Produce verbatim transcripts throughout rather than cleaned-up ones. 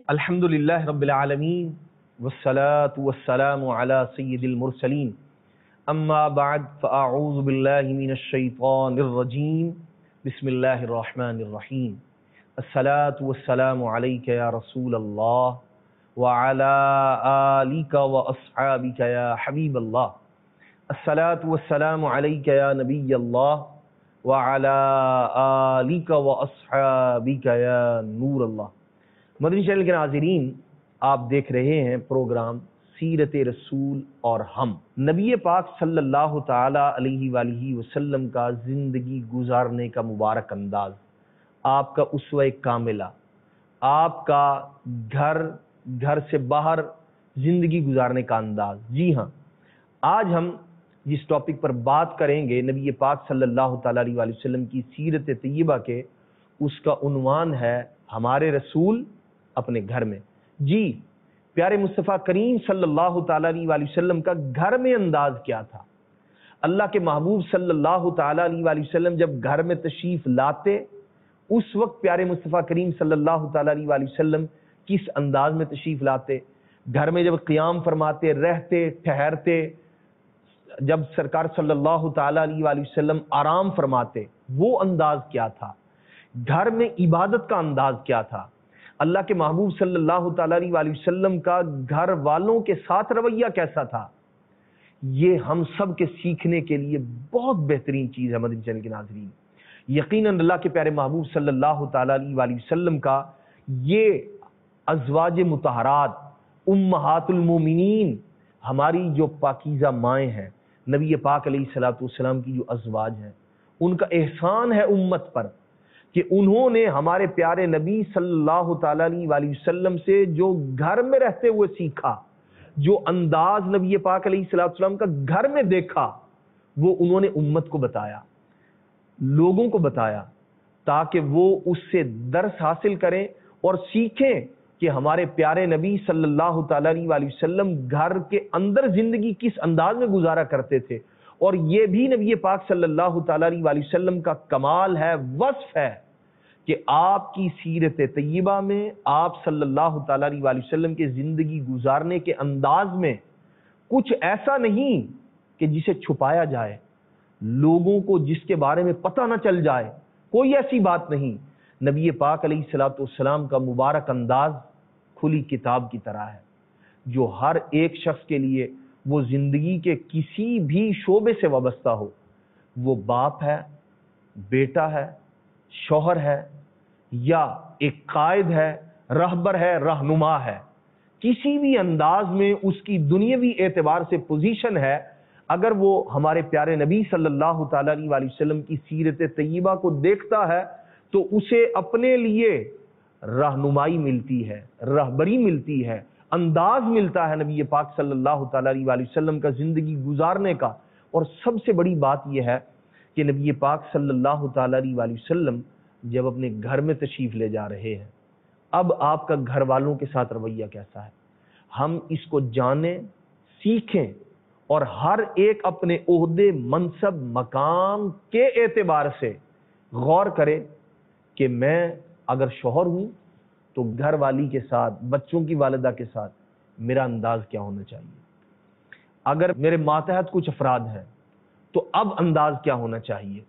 الحمدللہ رب العالمین والصلاة والسلام علی سید المرسلین اما بعد فاعوذ باللہ من الشیطان الرجیم بسم اللہ الرحمن الرحیم الصلاة والسلام علیک یا رسول اللہ وعلی آلک واصحابک یا حبیب اللہ الصلاة والسلام علیک یا نبی اللہ وعلی آلک واصحابک یا نور اللہ۔ مدنی چینل کے ناظرین، آپ دیکھ رہے ہیں پروگرام سیرت رسول اور ہم۔ نبی پاک صلی اللہ تعالی علیہ وآلہ وسلم کا زندگی گزارنے کا مبارک انداز، آپ کا اسوہ کاملہ، آپ کا گھر گھر سے باہر زندگی گزارنے کا انداز۔ جی ہاں، آج ہم جس ٹاپک پر بات کریں گے نبی پاک صلی اللہ تعالی علیہ وآلہ وسلم کی سیرت طیبہ کے، اس کا عنوان ہے ہمارے رسول اپنے گھر میں۔ جی، پیارے مصطفیٰ کریم صلی اللہ تعالی علیہ وآلہ وسلم کا گھر میں انداز کیا تھا؟ اللہ کے محبوب صلی اللہ تعالی علیہ وآلہ وسلم جب گھر میں تشریف لاتے، اس وقت پیارے مصطفیٰ کریم صلی اللہ تعالی علیہ وآلہ وسلم کس انداز میں تشریف لاتے؟ گھر میں جب قیام فرماتے، رہتے، ٹھہرتے، جب سرکار صلی اللہ تعالی علیہ وآلہ وسلم آرام فرماتے، وہ انداز کیا تھا؟ گھر میں عبادت کا انداز کیا تھا؟ اللہ کے محبوب صلی اللہ تعالی علیہ وآلہ وسلم کا گھر والوں کے ساتھ رویہ کیسا تھا؟ یہ ہم سب کے سیکھنے کے لیے بہت بہترین چیز ہے مدنی چینل کے ناظرین۔ یقیناً اللہ کے پیارے محبوب صلی اللہ تعالی علیہ وآلہ وسلم کا یہ ازواج مطہرات، امہات المومنین، ہماری جو پاکیزہ مائیں ہیں، نبی پاک علیہ الصلوۃ والسلام کی جو ازواج ہیں، ان کا احسان ہے امت پر کہ انہوں نے ہمارے پیارے نبی صلی اللہ تعالی علیہ وآلہ وسلم سے جو گھر میں رہتے ہوئے سیکھا، جو انداز نبی پاک علیہ الصلوۃ والسلام کا گھر میں دیکھا، وہ انہوں نے امت کو بتایا، لوگوں کو بتایا، تاکہ وہ اس سے درس حاصل کریں اور سیکھیں کہ ہمارے پیارے نبی صلی اللہ تعالی علیہ وآلہ وسلم گھر کے اندر زندگی کس انداز میں گزارا کرتے تھے۔ اور یہ بھی نبی پاک صلی اللہ تعالی علیہ وآلہ وسلم کا کمال ہے، وصف ہے، کہ آپ کی سیرت طیبہ میں، آپ صلی اللہ تعالی علیہ وآلہ وسلم کے زندگی گزارنے کے انداز میں کچھ ایسا نہیں کہ جسے چھپایا جائے، لوگوں کو جس کے بارے میں پتہ نہ چل جائے، کوئی ایسی بات نہیں۔ نبی پاک علیہ الصلوۃ والسلام کا مبارک انداز کھلی کتاب کی طرح ہے، جو ہر ایک شخص کے لیے، وہ زندگی کے کسی بھی شعبے سے وابستہ ہو، وہ باپ ہے، بیٹا ہے، شوہر ہے، یا ایک قائد ہے، رہبر ہے، رہنما ہے، کسی بھی انداز میں اس کی دنیاوی اعتبار سے پوزیشن ہے، اگر وہ ہمارے پیارے نبی صلی اللہ تعالی علیہ وآلہ وسلم کی سیرت طیبہ کو دیکھتا ہے تو اسے اپنے لیے رہنمائی ملتی ہے، رہبری ملتی ہے، انداز ملتا ہے نبی پاک صلی اللہ تعالی علیہ وآلہ وسلم کا زندگی گزارنے کا۔ اور سب سے بڑی بات یہ ہے کہ نبی پاک صلی اللہ تعالی علیہ وآلہ وسلم جب اپنے گھر میں تشریف لے جا رہے ہیں، اب آپ کا گھر والوں کے ساتھ رویہ کیسا ہے؟ ہم اس کو جانیں، سیکھیں، اور ہر ایک اپنے عہدے، منصب، مقام کے اعتبار سے غور کرے کہ میں اگر شوہر ہوں تو گھر والی کے ساتھ، بچوں کی والدہ کے ساتھ میرا انداز کیا ہونا چاہیے؟ اگر میرے ماتحت کچھ افراد ہیں تو اب انداز کیا ہونا چاہیے؟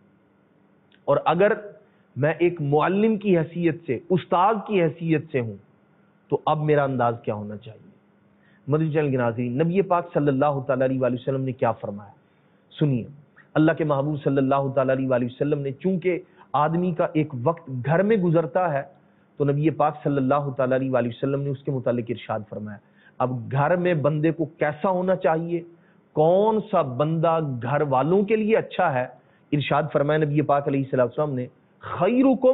اور اگر میں ایک معلم کی حیثیت سے، استاد کی حیثیت سے ہوں تو اب میرا انداز کیا ہونا چاہیے؟ مدنی چینل کے ناظرین، نبی پاک صلی اللہ تعالی علیہ وآلہ وسلم نے کیا فرمایا؟ سنیے، اللہ کے محبوب صلی اللہ تعالی علیہ وآلہ وسلم نے، چونکہ آدمی کا ایک وقت گھر میں گزرتا ہے، تو نبی پاک صلی اللہ تعالی علیہ وآلہ وسلم نے اس کے متعلق ارشاد فرمایا۔ اب گھر میں بندے کو کیسا ہونا چاہیے؟ کون سا بندہ گھر والوں کے لیے اچھا ہے؟ ارشاد فرمایا نبی پاک علیہ الصلوۃ والسلام نے، خیرکم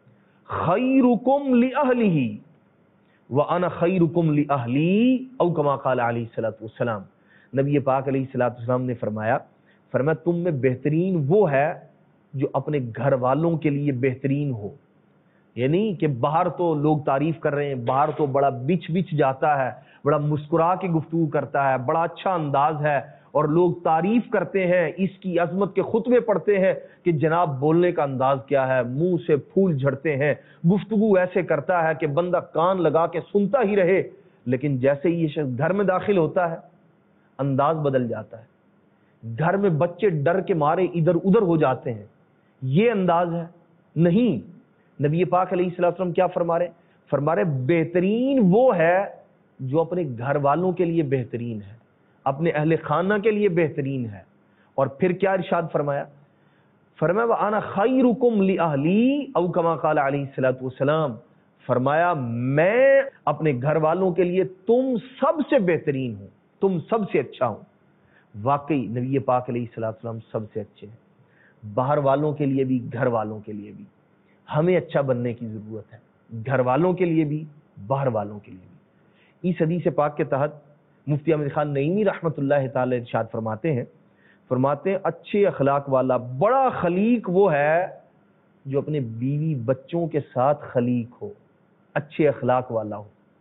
خیرکم لأہلہ وانا خیرکم لأہلی، او کما قال علیہ الصلوۃ والسلام۔ نبی پاک علیہ الصلوۃ والسلام نے فرمایا فرمایا تم میں بہترین وہ ہے جو اپنے گھر والوں کے لیے بہترین ہو۔ یعنی کہ باہر تو لوگ تعریف کر رہے ہیں، باہر تو بڑا بچ بچ جاتا ہے، بڑا مسکرا کے گفتگو کرتا ہے، بڑا اچھا انداز ہے، اور لوگ تعریف کرتے ہیں، اس کی عظمت کے خطبے پڑھتے ہیں کہ جناب بولنے کا انداز کیا ہے، منہ سے پھول جھڑتے ہیں، گفتگو ایسے کرتا ہے کہ بندہ کان لگا کے سنتا ہی رہے، لیکن جیسے ہی یہ شخص گھر میں داخل ہوتا ہے انداز بدل جاتا ہے، گھر میں بچے ڈر کے مارے ادھر ادھر ہو جاتے ہیں۔ یہ انداز ہے نہیں۔ نبی پاک علیہ الصلوۃ والسلام کیا فرما رہے فرما رہے بہترین وہ ہے جو اپنے گھر والوں کے لیے بہترین ہے، اپنے اہل خانہ کے لیے بہترین ہے۔ اور پھر کیا ارشاد فرمایا؟ فرمایا وَأَنَا خَيْرُكُمْ لِأَهْلِي او کما قال علیہ الصلوۃ والسلام، فرمایا میں اپنے گھر والوں کے لیے تم سب سے بہترین ہوں، تم سب سے اچھا ہوں۔ واقعی نبی پاک علیہ الصلوۃ والسلام سب سے اچھے ہیں، باہر والوں کے لیے بھی گھر والوں کے لیے بھی ہمیں اچھا بننے کی ضرورت ہے، گھر والوں کے لیے بھی باہر والوں کے لیے بھی۔ اس حدیث پاک کے تحت مفتی احمد خان نعیمی رحمۃ اللہ تعالی ارشاد فرماتے ہیں فرماتے ہیں اچھے اخلاق والا بڑا خلیق وہ ہے جو اپنے بیوی بچوں کے ساتھ خلیق ہو، اچھے اخلاق والا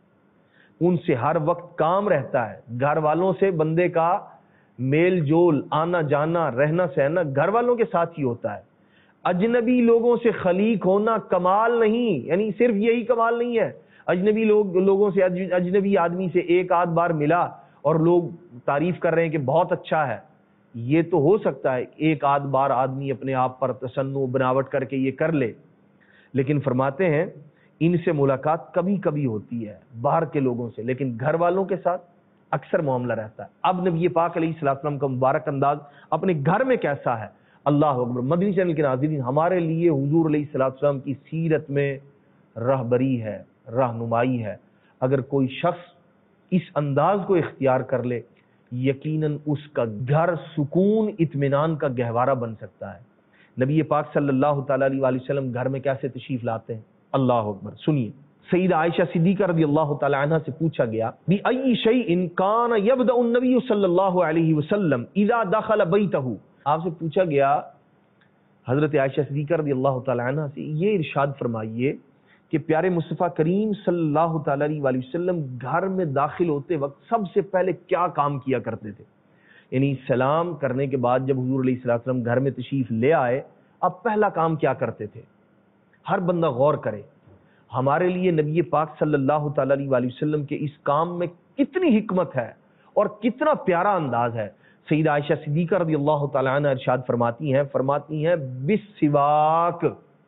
ہو، ان سے ہر وقت کام رہتا ہے، گھر والوں سے بندے کا میل جول آنا جانا رہنا سہنا گھر والوں کے ساتھ ہی ہوتا ہے۔ اجنبی لوگوں سے خلیق ہونا کمال نہیں، یعنی صرف یہی کمال نہیں ہے اجنبی لوگ لوگوں سے اجنبی آدمی سے ایک آدھ بار ملا اور لوگ تعریف کر رہے ہیں کہ بہت اچھا ہے، یہ تو ہو سکتا ہے ایک آدھ بار آدمی اپنے آپ پر تصنع بناوٹ کر کے یہ کر لے، لیکن فرماتے ہیں ان سے ملاقات کبھی کبھی ہوتی ہے باہر کے لوگوں سے، لیکن گھر والوں کے ساتھ اکثر معاملہ رہتا ہے۔ اب نبی پاک علیہ الصلوۃ والسلام کا مبارک انداز اپنے گھر میں کیسا ہے؟ اللہ اکبر۔ مدنی چینل کے ناظرین، ہمارے لیے حضور علیہ الصلوۃ والسلام کی سیرت میں رہبری ہے، رہنمائی ہے۔ اگر کوئی شخص اس انداز کو اختیار کر لے یقیناً اس کا گھر سکون اطمینان کا گہوارہ بن سکتا ہے۔ نبی پاک صلی اللہ تعالی علیہ وآلہ وسلم گھر میں کیسے تشریف لاتے ہیں؟ اللہ اکبر۔ سنیے، سیدہ عائشہ صدیقہ رضی اللہ تعالی عنہ سے پوچھا گیا بِأَيِّ شَيْءٍ كَانَ يَبْدَأُ النَّبِيُّ صلی اللہ علیہ وسلم اذا دخل بیتہ، آپ سے پوچھا گیا حضرت عائشہ صدیقہ رضی اللہ تعالی عنہ سے یہ ارشاد فرمائیے کہ پیارے مصطفیٰ کریم صلی اللہ تعالی علیہ وآلہ وسلم گھر میں داخل ہوتے وقت سب سے پہلے کیا کام کیا کرتے تھے؟ یعنی سلام کرنے کے بعد جب حضور علیہ الصلوۃ والسلام گھر میں تشریف لے آئے اب پہلا کام کیا کرتے تھے؟ ہر بندہ غور کرے، ہمارے لیے نبی پاک صلی اللہ تعالی علیہ وآلہ وسلم کے اس کام میں کتنی حکمت ہے اور کتنا پیارا انداز ہے۔ سیدہ عائشہ صدیقہ رضی اللہ تعالی عنہ ارشاد فرماتی ہیں فرماتی ہیں بالسواک،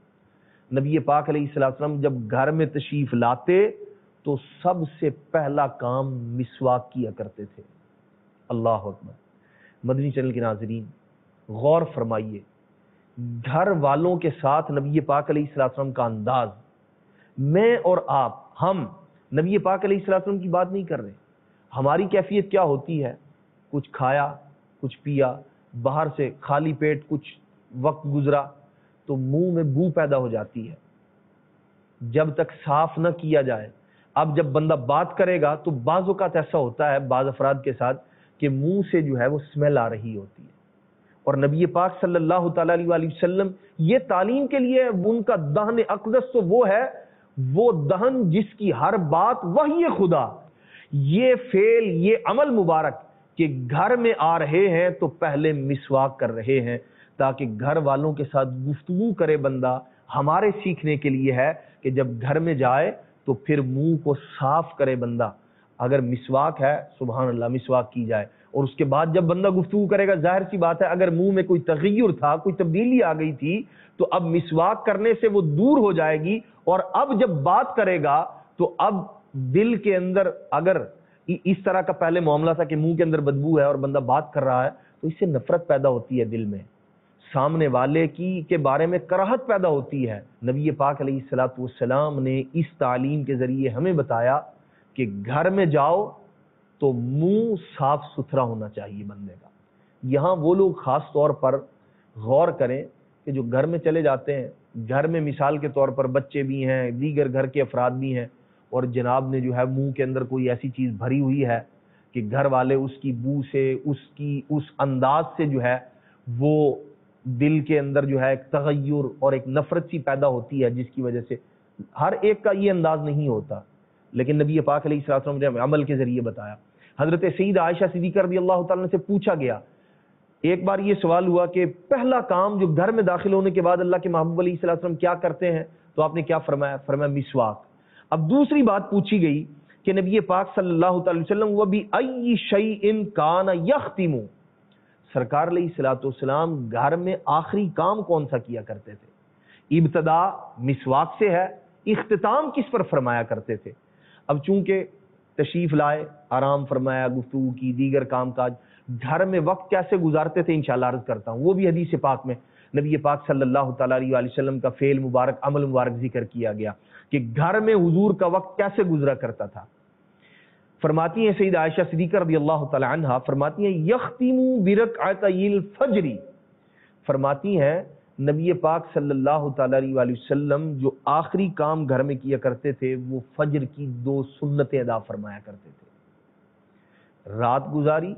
نبی پاک علیہ الصلوۃ والسلام جب گھر میں تشریف لاتے تو سب سے پہلا کام مسواک کیا کرتے تھے۔ اللہ اکبر۔ مدنی چینل کے ناظرین غور فرمائیے، گھر والوں کے ساتھ نبی پاک علیہ الصلوۃ والسلام کا انداز، میں اور آپ ہم نبی پاک علیہ الصلوۃ والسلام کی بات نہیں کر رہے، ہماری کیفیت کیا ہوتی ہے؟ کچھ کھایا کچھ پیا، باہر سے خالی پیٹ کچھ وقت گزرا تو منہ میں بو پیدا ہو جاتی ہے جب تک صاف نہ کیا جائے۔ اب جب بندہ بات کرے گا تو بعض اوقات ایسا ہوتا ہے بعض افراد کے ساتھ کہ منہ سے جو ہے وہ اسمیل آ رہی ہوتی ہے، اور نبی پاک صلی اللہ تعالی علیہ وآلہ وسلم یہ تعلیم کے لیے ان کا دہن اقدس تو وہ ہے، وہ دہن جس کی ہر بات وحی خدا، یہ فعل یہ عمل مبارک کہ گھر میں آ رہے ہیں تو پہلے مسواک کر رہے ہیں تاکہ گھر والوں کے ساتھ گفتگو کرے بندہ، ہمارے سیکھنے کے لیے ہے کہ جب گھر میں جائے تو پھر منہ کو صاف کرے بندہ۔ اگر مسواک ہے سبحان اللہ مسواک کی جائے، اور اس کے بعد جب بندہ گفتگو کرے گا ظاہر سی بات ہے اگر منہ میں کوئی تغیر تھا کوئی تبدیلی آ گئی تھی تو اب مسواک کرنے سے وہ دور ہو جائے گی، اور اب جب بات کرے گا تو اب دل کے اندر اگر اس طرح کا پہلے معاملہ تھا کہ منہ کے اندر بدبو ہے اور بندہ بات کر رہا ہے تو اس سے نفرت پیدا ہوتی ہے، دل میں سامنے والے کی کے بارے میں کراہت پیدا ہوتی ہے۔ نبی پاک علیہ الصلوۃ والسلام نے اس تعلیم کے ذریعے ہمیں بتایا کہ گھر میں جاؤ تو منہ صاف ستھرا ہونا چاہیے بندے کا۔ یہاں وہ لوگ خاص طور پر غور کریں کہ جو گھر میں چلے جاتے ہیں، گھر میں مثال کے طور پر بچے بھی ہیں، دیگر گھر کے افراد بھی ہیں، اور جناب نے جو ہے منہ کے اندر کوئی ایسی چیز بھری ہوئی ہے کہ گھر والے اس کی بو سے اس کی اس انداز سے جو ہے وہ دل کے اندر جو ہے ایک تغیر اور ایک نفرت سی پیدا ہوتی ہے، جس کی وجہ سے ہر ایک کا یہ انداز نہیں ہوتا، لیکن نبی پاک علیہ الصلوۃ والسلام نے عمل کے ذریعے بتایا۔ حضرت سیدہ عائشہ صدیقہ رضی اللہ تعالیٰ سے پوچھا گیا، ایک بار یہ سوال ہوا کہ پہلا کام جو گھر میں داخل ہونے کے بعد اللہ کے محبوب علیہ الصلوۃ والسلام کیا کرتے ہیں، تو آپ نے کیا فرمایا؟ فرمایا مسواک۔ اب دوسری بات پوچھی گئی کہ نبی پاک صلی اللہ تعالی وسلم وَبِأَيِّ شَيْءٍ كَانَ يَخْتِمُ، سرکار علیہ الصلوۃ والسلام گھر میں آخری کام کون سا کیا کرتے تھے؟ ابتدا مسواک سے ہے، اختتام کس پر فرمایا کرتے تھے؟ اب چونکہ تشریف لائے، آرام فرمایا، گفتگو کی، دیگر کام کاج، گھر میں وقت کیسے گزارتے تھے انشاءاللہ عرض کرتا ہوں۔ وہ بھی حدیث پاک میں نبی پاک صلی اللہ تعالیٰ علیہ وسلم کا فعل مبارک، عمل مبارک ذکر کیا گیا کہ گھر میں حضور کا وقت کیسے گزرا کرتا تھا۔ فرماتی ہیں سیدہ عائشہ صدیقہ رضی اللہ تعالی عنہا، فرماتی ہیں یختم برکعتی الفجر، فرماتی ہیں نبی پاک صلی اللہ تعالی علیہ وسلم جو آخری کام گھر میں کیا کرتے تھے وہ فجر کی دو سنتیں ادا فرمایا کرتے تھے۔ رات گزاری،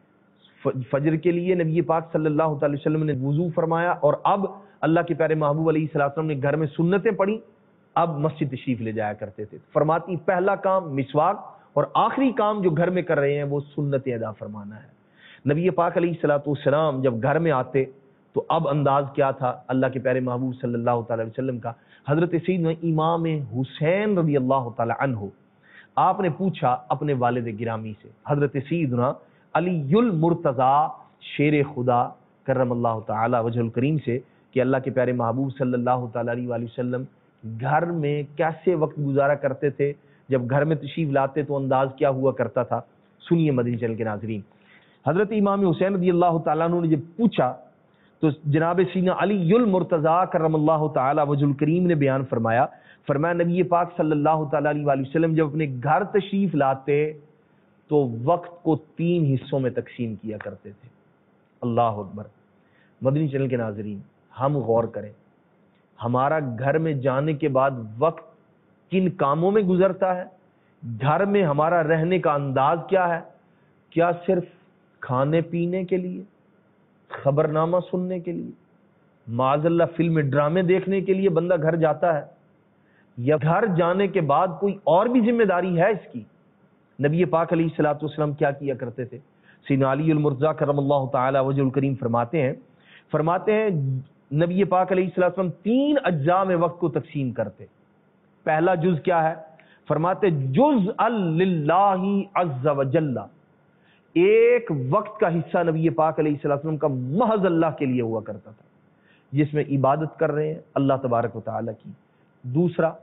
فجر کے لیے نبی پاک صلی اللہ تعالی وسلم نے وضو فرمایا، اور اب اللہ کے پیارے محبوب علیہ الصلوۃ والسلام نے گھر میں سنتیں پڑھی، اب مسجد تشریف لے جایا کرتے تھے۔ فرماتی پہلا کام مسواک، اور آخری کام جو گھر میں کر رہے ہیں وہ سنتیں ادا فرمانا ہے۔ نبی پاک علیہ الصلوۃ والسلام جب گھر میں آتے تو اب انداز کیا تھا اللہ کے پیارے محبوب صلی اللہ تعالی وسلم کا؟ حضرت سیدنا امام حسین رضی اللہ تعالی عنہ، آپ نے پوچھا اپنے والد گرامی سے، حضرت سیدنا علی المرتضیٰ شیر خدا کرم اللہ تعالی وجہ الکریم سے، کہ اللہ کے پیارے محبوب صلی اللہ تعالی علیہ وآلہ وسلم گھر میں کیسے وقت گزارا کرتے تھے، جب گھر میں تشریف لاتے تو انداز کیا ہوا کرتا تھا۔ سنیے مدنی چینل کے ناظرین، حضرت امام حسین رضی اللہ تعالیٰ عنہ نے جب پوچھا تو جناب سیدنا علی المرتضیٰ کرم اللہ تعالی وجہ الکریم نے بیان فرمایا، فرمایا نبی پاک صلی اللہ تعالی علیہ وآلہ وسلم جب اپنے گھر تشریف لاتے تو وقت کو تین حصوں میں تقسیم کیا کرتے تھے۔ اللہ اکبر۔ مدنی چینل کے ناظرین، ہم غور کریں، ہمارا گھر میں جانے کے بعد وقت کن کاموں میں گزرتا ہے؟ گھر میں ہمارا رہنے کا انداز کیا ہے؟ کیا صرف کھانے پینے کے لیے، خبرنامہ سننے کے لیے، معاذ اللہ فلم ڈرامے دیکھنے کے لیے بندہ گھر جاتا ہے، یا گھر جانے کے بعد کوئی اور بھی ذمہ داری ہے اس کی؟ نبی پاک علیہ الصلوۃ والسلام کیا کیا کرتے تھے؟ سیدنا علی المرتضیٰ کرم اللہ تعالی وجہ الکریم فرماتے ہیں فرماتے ہیں نبی پاک علیہ الصلوۃ والسلام تین اجزاء میں وقت کو تقسیم کرتے۔ پہلا جز کیا ہے؟ فرماتے جزء للہ عز وجل، ایک وقت کا حصہ نبی پاک علیہ الصلوۃ والسلام کا محض اللہ کے لیے ہوا کرتا تھا، جس میں عبادت کر رہے ہیں اللہ تبارک و تعالی کی۔ دوسرا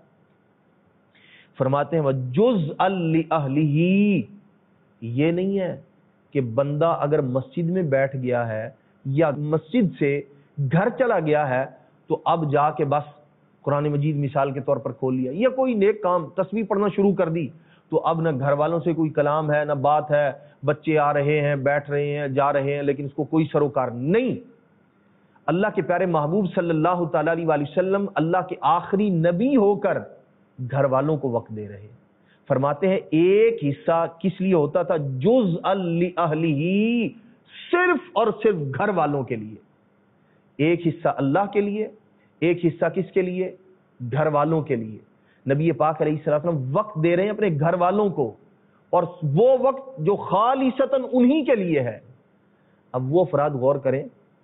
فرماتے ہیں وَجُزْءً لِأَهْلِهِ، یہ نہیں ہے کہ بندہ اگر مسجد میں بیٹھ گیا ہے یا مسجد سے گھر چلا گیا ہے تو اب جا کے بس قرآن مجید مثال کے طور پر کھول لیا، یا کوئی نیک کام تسبیح پڑھنا شروع کر دی تو اب نہ گھر والوں سے کوئی کلام ہے نہ بات ہے، بچے آ رہے ہیں بیٹھ رہے ہیں جا رہے ہیں لیکن اس کو کوئی سروکار نہیں۔ اللہ کے پیارے محبوب صلی اللہ تعالی علیہ وآلہ وسلم اللہ کے آخری نبی ہو کر گھر والوں کو وقت دے رہے ہیں۔ فرماتے ہیں ایک حصہ کس لیے ہوتا تھا؟ جزء لأہلہ، صرف اور صرف گھر والوں کے لیے۔ ایک حصہ اللہ کے لیے، ایک حصہ کس کے لیے؟ گھر والوں کے لیے۔ نبی پاک علیہ الصلوۃ والسلام وقت دے رہے ہیں اپنے گھر والوں کو، اور وہ وقت جو خالصتاً انہی کے لیے ہے۔ اب وہ افراد غور کریں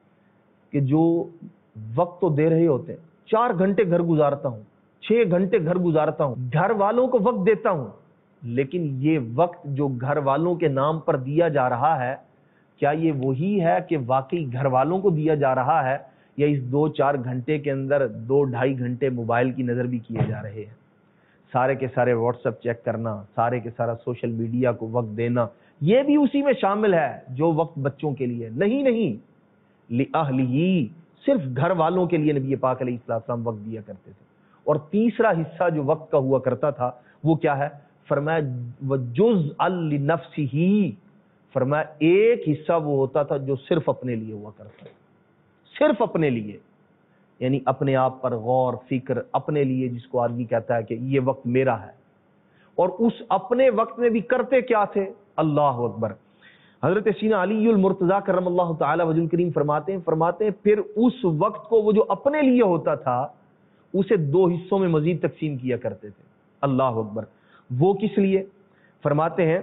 کہ جو وقت تو دے رہے ہوتے ہیں، چار گھنٹے گھر گزارتا ہوں، چھ گھنٹے گھر گزارتا ہوں، گھر والوں کو وقت دیتا ہوں، لیکن یہ وقت جو گھر والوں کے نام پر دیا جا رہا ہے، کیا یہ وہی ہے کہ واقعی گھر والوں کو دیا جا رہا ہے، یا اس دو چار گھنٹے کے اندر دو ڈھائی گھنٹے موبائل کی نظر بھی کیے جا رہے ہیں؟ سارے کے سارے واٹس ایپ چیک کرنا، سارے کے سارا سوشل میڈیا کو وقت دینا، یہ بھی اسی میں شامل ہے جو وقت بچوں کے لیے نہیں نہیں لِأَهْلِهِ، صرف گھر والوں کے لیے نبی پاک علیہ السلام وقت دیا کرتے تھے۔ اور تیسرا حصہ جو وقت کا ہوا کرتا تھا وہ کیا ہے؟ فرمایا وَجُزْءً لِنَفْسِهِ، فرمایا ایک حصہ وہ ہوتا تھا جو صرف اپنے لیے ہوا کرتا تھا، صرف اپنے لیے، یعنی اپنے آپ پر غور فکر، اپنے لیے، جس کو آدمی کہتا ہے کہ یہ وقت میرا ہے۔ اور اس اپنے وقت میں بھی کرتے کیا تھے؟ اللہ اکبر۔ حضرت سیدنا علی المرتضیٰ کرم اللہ تعالی وجہ الکریم فرماتے ہیں فرماتے ہیں پھر اس وقت کو وہ جو اپنے لیے ہوتا تھا اسے دو حصوں میں مزید تقسیم کیا کرتے تھے۔ اللہ اکبر۔ وہ کس لیے؟ فرماتے ہیں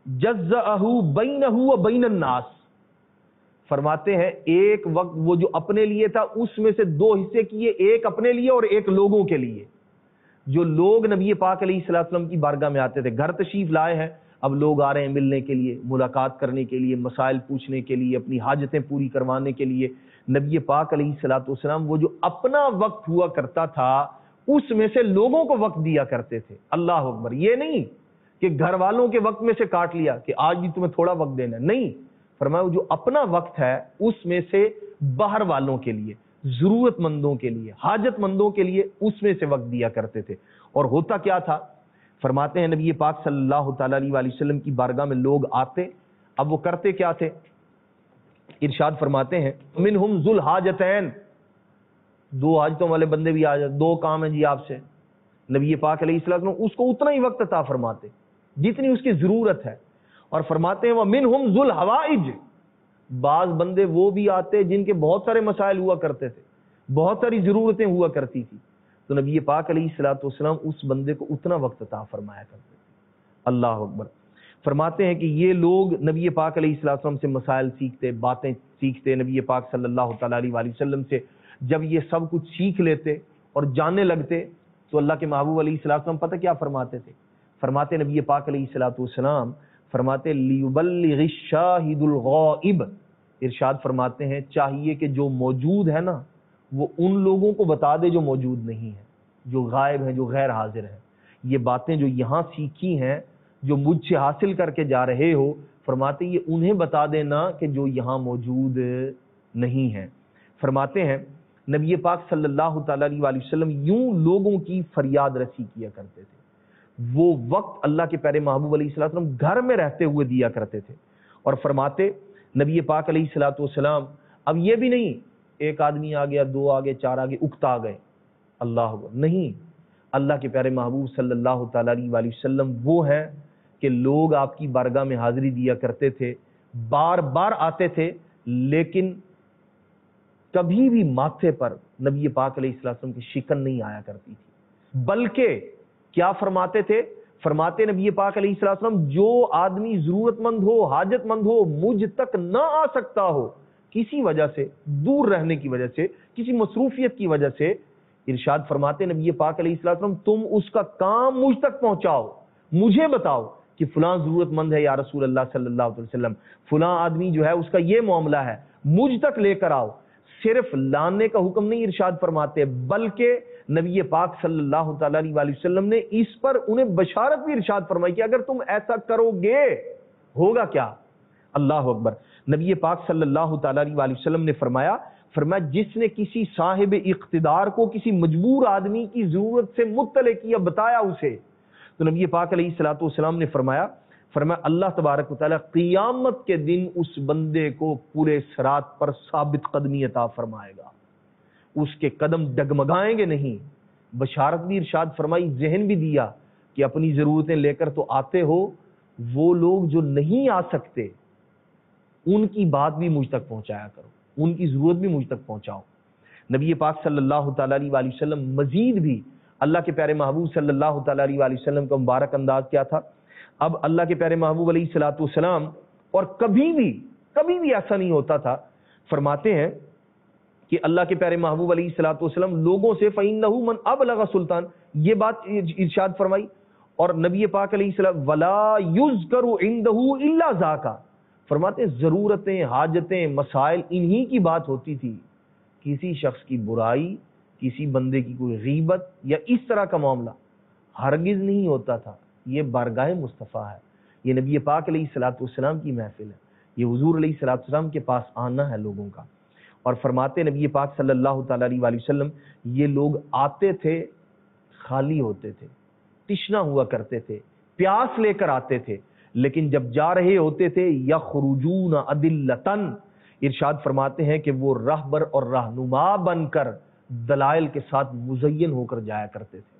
جزأہ بینہ و بین الناس، فرماتے ہیں ایک وقت وہ جو اپنے لیے تھا اس میں سے دو حصے کیے، ایک اپنے لیے اور ایک لوگوں کے لیے۔ جو لوگ نبی پاک علیہ الصلوۃ والسلام کی بارگاہ میں آتے تھے، گھر تشریف لائے ہیں، اب لوگ آ رہے ہیں ملنے کے لیے، ملاقات کرنے کے لیے، مسائل پوچھنے کے لیے، اپنی حاجتیں پوری کروانے کے لیے، نبی پاک علیہ الصلوۃ والسلام وہ جو اپنا وقت ہوا کرتا تھا اس میں سے لوگوں کو وقت دیا کرتے تھے۔ اللہ اکبر، یہ نہیں کہ گھر والوں کے وقت میں سے کاٹ لیا کہ آج بھی تمہیں تھوڑا وقت دینا ہے، نہیں، فرمایا جو اپنا وقت ہے اس میں سے باہر والوں کے لیے، ضرورت مندوں کے لیے، حاجت مندوں کے لیے اس میں سے وقت دیا کرتے تھے۔ اور ہوتا کیا تھا؟ فرماتے ہیں نبی پاک صلی اللہ تعالی علیہ وآلہ وسلم کی بارگاہ میں لوگ آتے، اب وہ کرتے کیا تھے؟ ارشاد فرماتے ہیں منہم ذو الحاجتین، دو حاجتوں والے بندے بھی آ جائے، دو کام ہیں جی آپ سے، نبی پاک علیہ السلام اس کو اتنا ہی وقت عطا فرماتے جتنی اس کی ضرورت ہے، اور فرماتے ہیں وَمِنْهُمْ ذُو الْحَوَائِجِ، بعض بندے وہ بھی آتے جن کے بہت سارے مسائل ہوا کرتے تھے، بہت ساری ضرورتیں ہوا کرتی تھی، تو نبی پاک علیہ الصلوۃ والسلام اس بندے کو اتنا وقت عطا فرمایا کرتے تھے۔ اللہ اکبر۔ فرماتے ہیں کہ یہ لوگ نبی پاک علیہ الصلوۃ والسلام سے مسائل سیکھتے، باتیں سیکھتے، نبی پاک صلی اللہ تعالی علیہ وآلہ وسلم سے جب یہ سب کچھ سیکھ لیتے اور جاننے لگتے تو اللہ کے محبوب علیہ الصلوۃ والسلام پتہ کیا فرماتے تھے؟ فرماتے نبی پاک علیہ الصلوۃ والسلام فرماتے لیبلغ الشاہد الغائب، ارشاد فرماتے ہیں چاہیے کہ جو موجود ہے نا وہ ان لوگوں کو بتا دے جو موجود نہیں ہیں، جو غائب ہیں، جو غیر حاضر ہیں۔ یہ باتیں جو یہاں سیکھی ہیں، جو مجھ سے حاصل کر کے جا رہے ہو، فرماتے یہ انہیں بتا دینا کہ جو یہاں موجود نہیں ہیں۔ فرماتے ہیں نبی پاک صلی اللہ تعالی علیہ وآلہ وسلم یوں لوگوں کی فریاد رسی کیا کرتے تھے۔ وہ وقت اللہ کے پیارے محبوب علیہ الصلوۃ والسلام گھر میں رہتے ہوئے دیا کرتے تھے، اور فرماتے نبی پاک علیہ الصلوۃ والسلام اب یہ بھی نہیں ایک آدمی آ گیا، دو آ گئے، چار آ گئے، اکتا آ گئے، اللہ نہیں، اللہ کے پیارے محبوب صلی اللہ تعالی علیہ وآلہ وسلم وہ ہیں کہ لوگ آپ کی بارگاہ میں حاضری دیا کرتے تھے، بار بار آتے تھے، لیکن کبھی بھی ماتھے پر نبی پاک علیہ الصلوۃ والسلام کی شکن نہیں آیا کرتی تھی، بلکہ کیا فرماتے تھے؟ فرماتے نبی پاک علیہ الصلوۃ والسلام جو آدمی ضرورت مند ہو، حاجت مند ہو، مجھ تک نہ آ سکتا ہو کسی وجہ سے، دور رہنے کی وجہ سے، کسی مصروفیت کی وجہ سے، ارشاد فرماتے نبی پاک علیہ الصلوۃ والسلام تم اس کا کام مجھ تک پہنچاؤ، مجھے بتاؤ کہ فلاں ضرورت مند ہے یا رسول اللہ صلی اللہ علیہ وسلم، فلاں آدمی جو ہے اس کا یہ معاملہ ہے، مجھ تک لے کر آؤ۔ صرف لانے کا حکم نہیں ارشاد فرماتے، بلکہ نبی پاک صلی اللہ تعالی علیہ وآلہ وسلم نے اس پر انہیں بشارت بھی ارشاد فرمائی کہ اگر تم ایسا کرو گے ہوگا کیا؟ اللہ اکبر۔ نبی پاک صلی اللہ تعالی علیہ وآلہ وسلم نے فرمایا فرمایا جس نے کسی صاحب اقتدار کو کسی مجبور آدمی کی ضرورت سے مطلع کیا، بتایا اسے، تو نبی پاک علیہ الصلوۃ والسلام نے فرمایا فرمایا اللہ تبارک و تعالی قیامت کے دن اس بندے کو پورے صراط پر ثابت قدمی عطا فرمائے گا، اس کے قدم ڈگمگائیں گے نہیں۔ بشارت بھی ارشاد فرمائی، ذہن بھی دیا کہ اپنی ضرورتیں لے کر تو آتے ہو، وہ لوگ جو نہیں آ سکتے ان کی بات بھی مجھ تک پہنچایا کرو، ان کی ضرورت بھی مجھ تک پہنچاؤ۔ نبی پاک صلی اللہ تعالی علیہ وآلہ وسلم مزید بھی اللہ کے پیارے محبوب صلی اللہ تعالی علیہ وآلہ وسلم کا مبارک انداز کیا تھا؟ اب اللہ کے پیارے محبوب علیہ الصلوۃ والسلام، اور کبھی بھی کبھی بھی ایسا نہیں ہوتا تھا، فرماتے ہیں کہ اللہ کے پیارے محبوب علیہ الصلوۃ والسلام لوگوں سے فَإِنَّهُ مَنْ أَبْلَغَ سلطان، یہ بات ارشاد فرمائی، اور نبی پاک علیہ السلام وَلَا يُذْكَرُ عِنْدَهُ إِلَّا ذَاكَ، فرماتے ہیں ضرورتیں، حاجتیں، مسائل انہی کی بات ہوتی تھی، کسی شخص کی برائی، کسی بندے کی کوئی غیبت یا اس طرح کا معاملہ ہرگز نہیں ہوتا تھا۔ یہ بارگاہ مصطفیٰ ہے، یہ نبی پاک علیہ الصلوۃ والسلام کی محفل ہے، یہ حضور علیہ الصلوۃ والسلام کے پاس آنا ہے لوگوں کا۔ اور فرماتے نبی پاک صلی اللہ تعالی علیہ وآلہ وسلم یہ لوگ آتے تھے خالی ہوتے تھے، تشنا ہوا کرتے تھے، پیاس لے کر آتے تھے، لیکن جب جا رہے ہوتے تھے یخرجون اذلۃ، ارشاد فرماتے ہیں کہ وہ راہبر اور رہنما بن کر دلائل کے ساتھ مزین ہو کر جایا کرتے تھے۔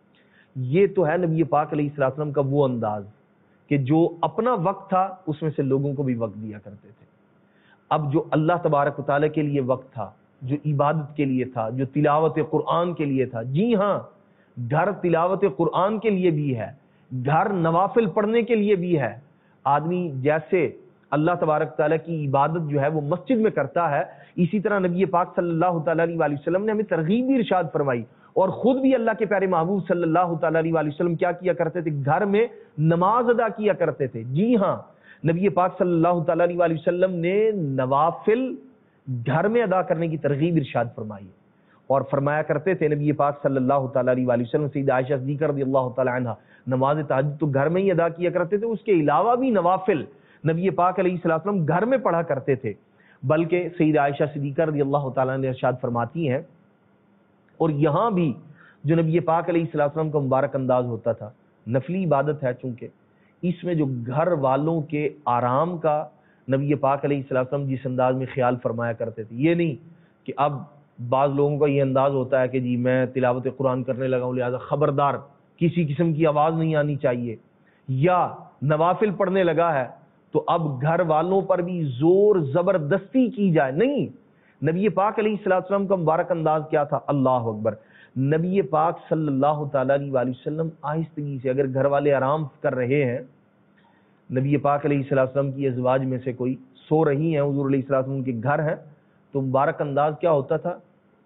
یہ تو ہے نبی پاک علیہ الصلوۃ والسلام کا وہ انداز کہ جو اپنا وقت تھا اس میں سے لوگوں کو بھی وقت دیا کرتے تھے۔ اب جو اللہ تبارک و تعالیٰ کے لیے وقت تھا، جو عبادت کے لیے تھا، جو تلاوت قرآن کے لیے تھا، جی ہاں گھر تلاوت قرآن کے لیے بھی ہے، گھر نوافل پڑھنے کے لیے بھی ہے، آدمی جیسے اللہ تبارک تعالیٰ کی عبادت جو ہے وہ مسجد میں کرتا ہے، اسی طرح نبی پاک صلی اللہ تعالیٰ علیہ وآلہ وسلم نے ہمیں ترغیب بھی ارشاد فرمائی، اور خود بھی اللہ کے پیارے محبوب صلی اللہ تعالیٰ علیہ وآلہ وسلم کیا کیا کرتے تھے؟ گھر میں نماز ادا کیا کرتے تھے۔ جی ہاں، نبی پاک صلی اللہ تعالیٰ علیہ وآلہ وسلم نے نوافل گھر میں ادا کرنے کی ترغیب ارشاد فرمائی، اور فرمایا کرتے تھے نبی پاک صلی اللہ تعالیٰ علیہ وآلہ وسلم، سیدہ عائشہ صدیقہ رضی اللہ تعالیٰ عنہ نماز تہجد تو گھر میں ہی ادا کیا کرتے تھے، اس کے علاوہ بھی نوافل نبی پاک علیہ السلام گھر میں پڑھا کرتے تھے۔ بلکہ سیدہ عائشہ صدیقہ رضی اللہ تعالیٰ عنہ ارشاد فرماتی ہیں، اور یہاں بھی جو نبی پاک علیہ السلام کا مبارک انداز ہوتا تھا، نفلی عبادت ہے چونکہ، اس میں جو گھر والوں کے آرام کا نبی پاک علیہ السلام جس انداز میں خیال فرمایا کرتے تھے، یہ نہیں کہ اب بعض لوگوں کا یہ انداز ہوتا ہے کہ جی میں تلاوت قرآن کرنے لگا ہوں لہذا خبردار کسی قسم کی آواز نہیں آنی چاہیے، یا نوافل پڑھنے لگا ہے تو اب گھر والوں پر بھی زور زبردستی کی جائے، نہیں۔ نبی پاک علیہ السلام کا مبارک انداز کیا تھا؟ اللہ اکبر، نبی پاک صلی اللہ تعالیٰ علیہ وآلہ وسلم آہستگی سے، اگر گھر والے آرام کر رہے ہیں، نبی پاک علیہ السلام کی ازواج میں سے کوئی سو رہی ہیں، حضور علیہ السلام کے گھر ہیں، تو مبارک انداز کیا ہوتا تھا؟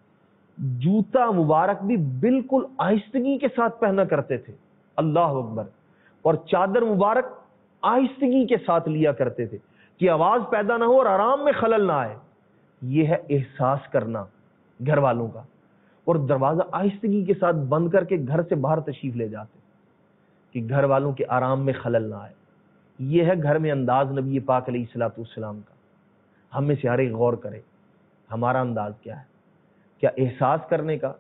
جوتا مبارک بھی بالکل آہستگی کے ساتھ پہنا کرتے تھے، اللہ اکبر، اور چادر مبارک آہستگی کے ساتھ لیا کرتے تھے کہ آواز پیدا نہ ہو اور آرام میں خلل نہ آئے۔ یہ ہے احساس کرنا گھر والوں کا، اور دروازہ آہستگی کے ساتھ بند کر کے گھر سے باہر تشریف لے جاتے کہ گھر والوں کے آرام میں خلل نہ آئے۔ یہ ہے گھر میں انداز نبی پاک علیہ الصلوۃ والسلام کا۔ ہم میں سے ہر ایک غور کرے، ہمارا انداز کیا ہے؟ کیا احساس کرنے کا،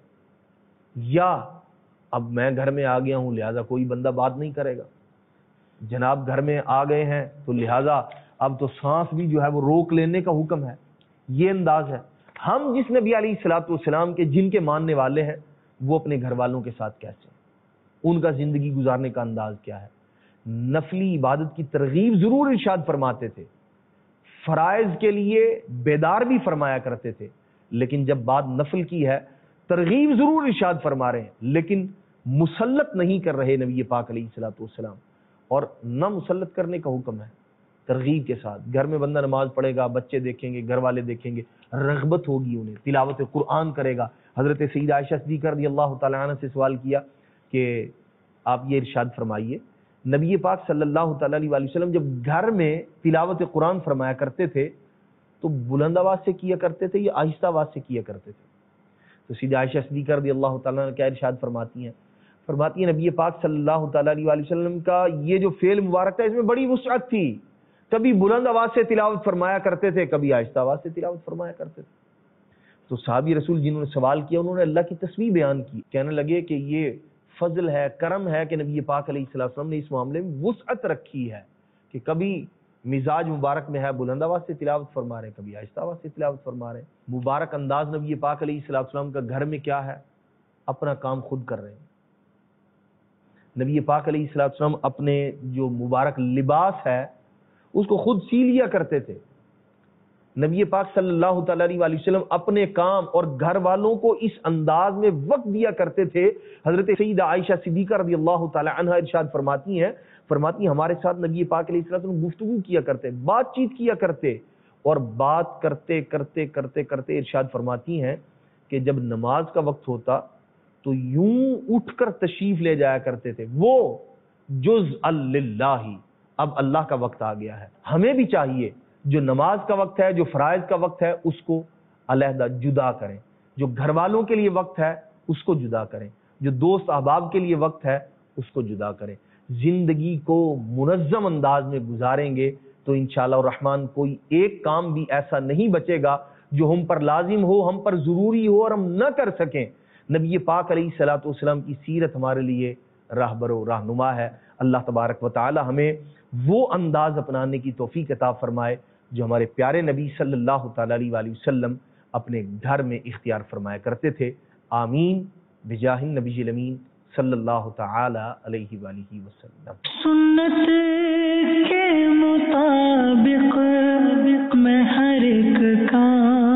یا اب میں گھر میں آ گیا ہوں لہذا کوئی بندہ بات نہیں کرے گا، جناب گھر میں آ گئے ہیں تو لہذا اب تو سانس بھی جو ہے وہ روک لینے کا حکم ہے، یہ انداز ہے۔ ہم جس نبی علیہ الصلوۃ والسلام کے جن کے ماننے والے ہیں، وہ اپنے گھر والوں کے ساتھ کیسے ہیں؟ ان کا زندگی گزارنے کا انداز کیا ہے؟ نفلی عبادت کی ترغیب ضرور ارشاد فرماتے تھے، فرائض کے لیے بیدار بھی فرمایا کرتے تھے، لیکن جب بات نفل کی ہے ترغیب ضرور ارشاد فرما رہے ہیں، لیکن مسلط نہیں کر رہے نبی پاک علیہ الصلوۃ والسلام، اور نہ مسلط کرنے کا حکم ہے، ترغیب کے ساتھ۔ گھر میں بندہ نماز پڑھے گا، بچے دیکھیں گے، گھر والے دیکھیں گے، رغبت ہوگی انہیں، تلاوت قرآن کرے گا۔ حضرت سیدہ عائشہ صدیقہ رضی اللہ تعالیٰ عنہ سے سوال کیا کہ آپ یہ ارشاد فرمائیے، نبی پاک صلی اللہ تعالیٰ علیہ وسلم جب گھر میں تلاوت قرآن فرمایا کرتے تھے تو بلند آواز سے کیا کرتے تھے یا آہستہ آواز سے کیا کرتے تھے؟ تو سیدہ عائشہ صدیقہ رضی اللہ تعالیٰ عنہ کیا ارشاد فرماتی ہیں؟ فرماتی ہیں نبی پاک صلی اللہ تعالیٰ علیہ وسلم کا یہ جو فعل مبارک تھا اس میں بڑی وسعت تھی، کبھی بلند آواز سے تلاوت فرمایا کرتے تھے، کبھی آہستہ آواز سے تلاوت فرمایا کرتے تھے۔ تو صحابی رسول جنہوں نے سوال کیا انہوں نے اللہ کی تسبیح بیان کی، کہنے لگے کہ یہ فضل ہے، کرم ہے کہ نبی پاک علیہ السلام نے اس معاملے میں وسعت رکھی ہے کہ کبھی مزاج مبارک میں ہے بلند آواز سے تلاوت فرما رہے ہیں، کبھی آہستہ آواز سے تلاوت فرما رہے ہیں۔ مبارک انداز نبی پاک علیہ السلام کا گھر میں کیا ہے؟ اپنا کام خود کر رہے ہیں۔ نبی پاک علیہ السلام اپنے جو مبارک لباس ہے اس کو خود سی لیا کرتے تھے۔ نبی پاک صلی اللہ تعالیٰ علیہ وسلم اپنے کام اور گھر والوں کو اس انداز میں وقت دیا کرتے تھے۔ حضرت سیدہ عائشہ صدیقہ رضی اللہ تعالیٰ عنہ ارشاد فرماتی ہیں فرماتی ہیں ہمارے ساتھ نبی پاک علیہ السلام گفتگو کیا کرتے، بات چیت کیا کرتے، اور بات کرتے کرتے کرتے کرتے ارشاد فرماتی ہیں کہ جب نماز کا وقت ہوتا تو یوں اٹھ کر تشریف لے جایا کرتے تھے، وہ جز اللہ، اب اللہ کا وقت آ گیا ہے۔ ہمیں بھی چاہیے جو نماز کا وقت ہے، جو فرائض کا وقت ہے اس کو علیحدہ جدا کریں، جو گھر والوں کے لیے وقت ہے اس کو جدا کریں، جو دوست احباب کے لیے وقت ہے اس کو جدا کریں۔ زندگی کو منظم انداز میں گزاریں گے تو انشاءاللہ الرحمن کوئی ایک کام بھی ایسا نہیں بچے گا جو ہم پر لازم ہو، ہم پر ضروری ہو اور ہم نہ کر سکیں۔ نبی پاک علیہ الصلوۃ والسلام کی سیرت ہمارے لیے راہبر و رہنما ہے۔ اللہ تبارک و تعالی ہمیں وہ انداز اپنانے کی توفیق عطا فرمائے جو ہمارے پیارے نبی صلی اللہ تعالی علیہ وآلہ وسلم اپنے گھر میں اختیار فرمایا کرتے تھے۔ آمین بجاہ النبی الامین صلی اللہ تعالی علیہ وآلہ وسلم۔ سنت کے مطابق میں ہر ایک کام